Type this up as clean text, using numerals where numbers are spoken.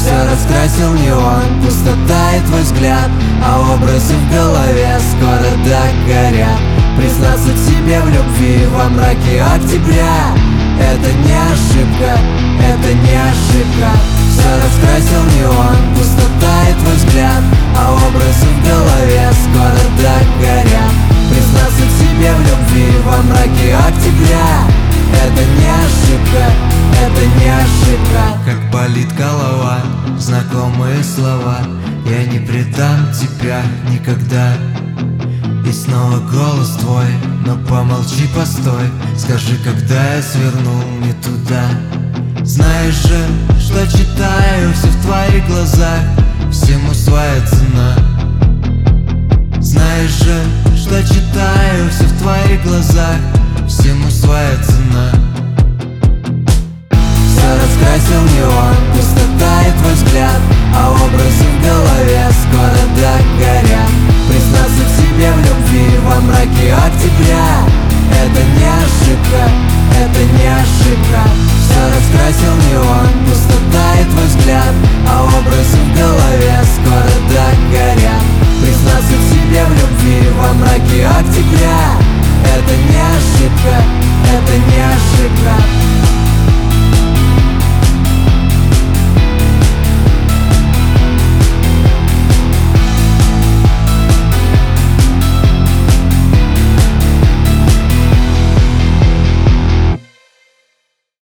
Все раскрасил неон, пустота и твой взгляд, а образы в голове скоро догорят. Признаться тебе в любви во мраке октября — это не ошибка, это не ошибка. Все раскрасил неон, пустота и твой взгляд, а образы в голове скоро догорят. Признаться тебе в любви во мраке октября — это не ошибка, это не ошибка. Как болит голова, знакомые слова: я не предам тебя никогда. И снова голос твой: но помолчи, постой, скажи, когда я свернул не туда. Знаешь же, что читаю все в твоих глазах, всему своя цена. Знаешь же, что читаю все в твоих глазах, всему своя цена. Все раскрасил неон, пустота и твой взгляд, а образы в голове скоро догорят. Признаться тебе в любви во мраке октября — это не ошибка, это не ошибка. Все раскрасил неон,